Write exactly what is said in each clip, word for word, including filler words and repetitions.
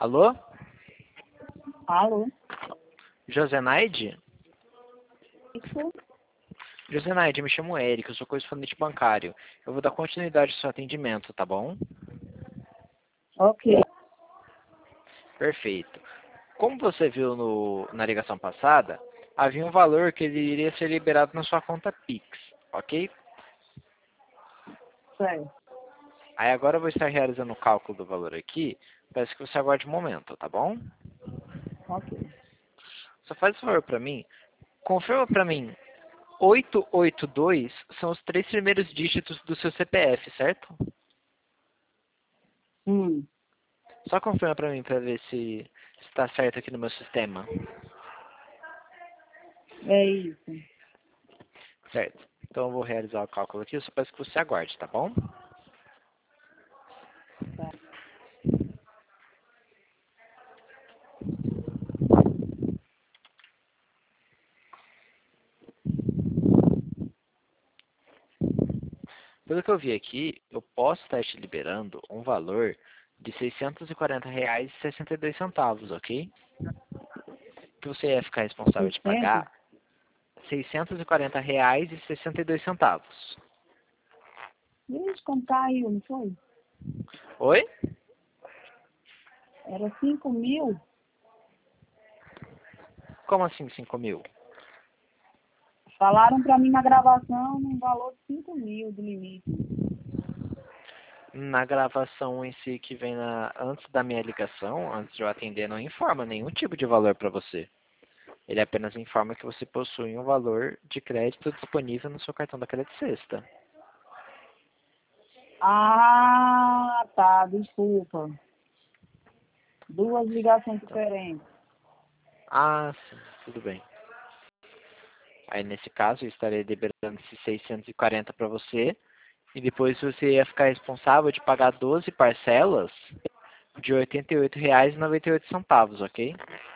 Alô? Alô? Josenaide? Isso? Josenaide, me chamo Eric, eu sou correspondente bancário. Eu vou dar continuidade ao seu atendimento, tá bom? Ok. Perfeito. Como você viu no, na ligação passada, havia um valor que ele iria ser liberado na sua conta Pix, ok? Certo. Aí agora eu vou estar realizando o cálculo do valor aqui. Peço que você aguarde um momento, tá bom? Ok. Só faz um favor para mim. Confirma para mim. oito oito dois são os três primeiros dígitos do seu C P F, certo? Hum. Só confirma para mim para ver se está certo aqui no meu sistema. É isso. Certo. Então eu vou realizar o cálculo aqui. Eu só peço que você aguarde, tá bom? Tá. Pelo que eu vi aqui, eu posso estar te liberando um valor de seiscentos e quarenta reais e sessenta e dois centavos, ok? Que você ia ficar responsável de seiscentos? pagar seiscentos e quarenta reais e sessenta e dois centavos. Ixi, como caiu, não foi? Oi? Era cinco mil? Como assim cinco mil? Falaram pra mim na gravação um valor de cinco mil de limite. Na gravação em si que vem na, antes da minha ligação, antes de eu atender, não informa nenhum tipo de valor para você. Ele apenas informa que você possui um valor de crédito disponível no seu cartão da Crédito Sexta. Ah, tá. Desculpa. Duas ligações diferentes. Ah, sim, tudo bem. Aí nesse caso eu estarei liberando esses seiscentos e quarenta para você e depois você ia ficar responsável de pagar doze parcelas de oitenta e oito reais e noventa e oito centavos, ok?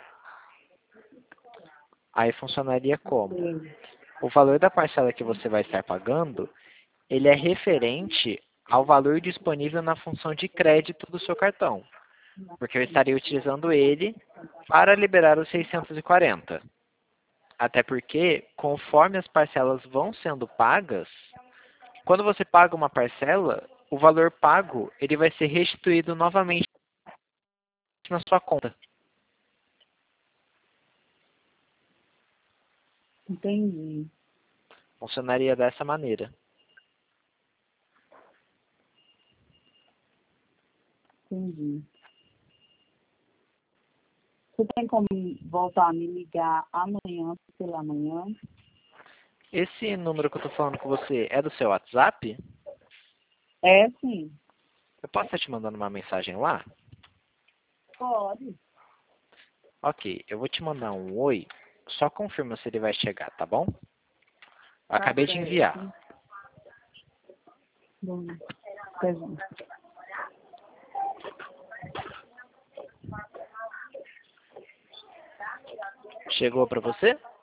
Aí funcionaria como? Sim. O valor da parcela que você vai estar pagando, ele é referente ao valor disponível na função de crédito do seu cartão, porque eu estaria utilizando ele para liberar os seiscentos e quarenta. Até porque, conforme as parcelas vão sendo pagas, quando você paga uma parcela, o valor pago ele vai ser restituído novamente na sua conta. Entendi. Funcionaria dessa maneira. Entendi. Você tem como voltar a me ligar amanhã, pela manhã? Esse número que eu estou falando com você é do seu WhatsApp? É, sim. Eu posso estar te mandando uma mensagem lá? Pode. Ok, eu vou te mandar um oi. Só confirma se ele vai chegar, tá bom? Tá Acabei de enviar. certo. Bom, tá bom. Chegou para você?